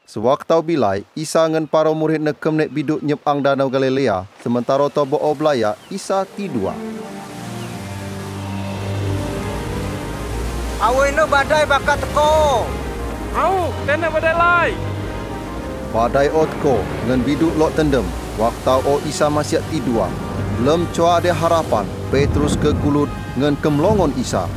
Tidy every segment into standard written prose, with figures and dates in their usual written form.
Sewaktau bilai, Isa ngan para murid nekem nek biduk nyepang danau Galilea, sementara tobo oblaya, Isa tidua. Aweno badai bakat teko. Au, tena badai lai. Badai otko ngan biduk lok tendem. Waktau Isa masih tidua. Lem cua ada harapan, Petrus ke gulut ngan kemlongon Isa.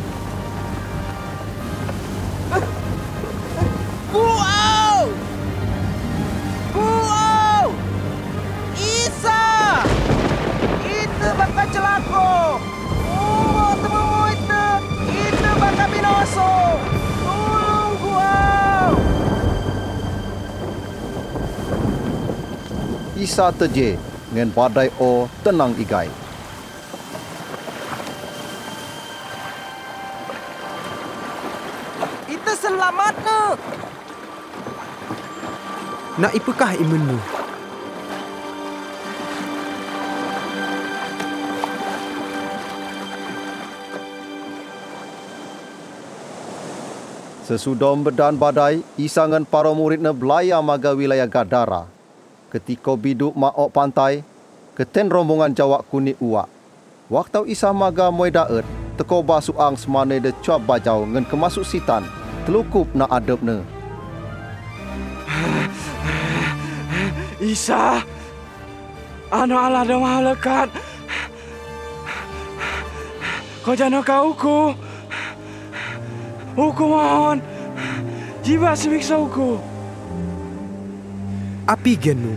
Isa! Itu bakal celaka. Temu itu bakal binoso. Tolong gua. Isa teje ngan badai tenang igai. Itu selamat tu. Nak ipakah imanmu? Sesudah bedan badai, Isa ngan para muridnya belaya maga wilayah Gadara. Ketika biduk maok pantai, keten rombongan jawak kuning uak. Waktau Isa maga moi daet, teko basuang semane de cuap bajau ngan kemasuk sitan, telukup na adepne. Isa, anak Allah dah maha lekat. Kau jangan kau uku. Uku mohon. Jiwa semiksa uku. Api genu?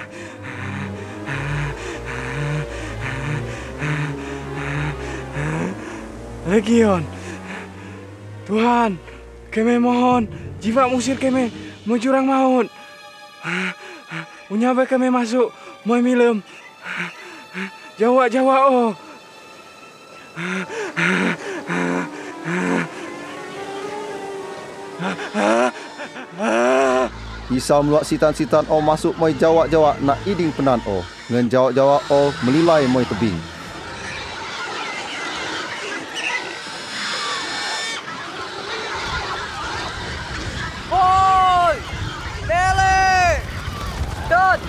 Legion. Tuhan, kami mohon. Jiwa musir kami menjurang maut. Unyaba kami masuk. Moi milem. Jawab oh. Isa meluak sitan-sitan masuk moi jawak-jawak nak iding penan ngan jawak-jawak melilai moi tebing. Oi! Bele! Don!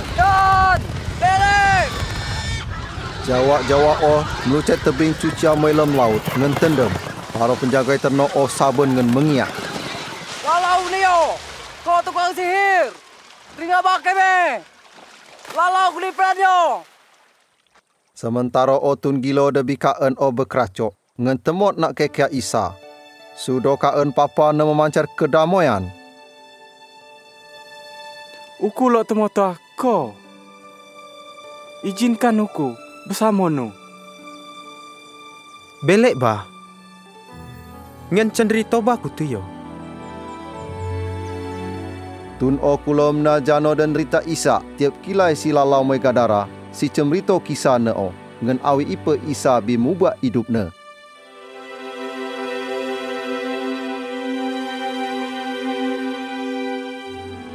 Bele! Jawak-jawak melucat tebing cucia moi lem laut ngan tendem. Para penjaga terno saben ngan mengiak. Lalau nio! Kau tukang sihir! Ringa bakai me! Lalau kuli peranyo! Sementara tun gilo de bikaan berkeracok ngan temot nak kekia Isa. Sudo kaen papa na memancar kedamaian. Uku lo temota ko. Izinkan uku bersama nu. Belek bah. Ngan cendri toba ku tu yo. Tun kulom na jano dan rita Isa tiap kilai si lalau mai Gadara si cemrito kisah ngan awi ipe Isa bi mubak hidup ne.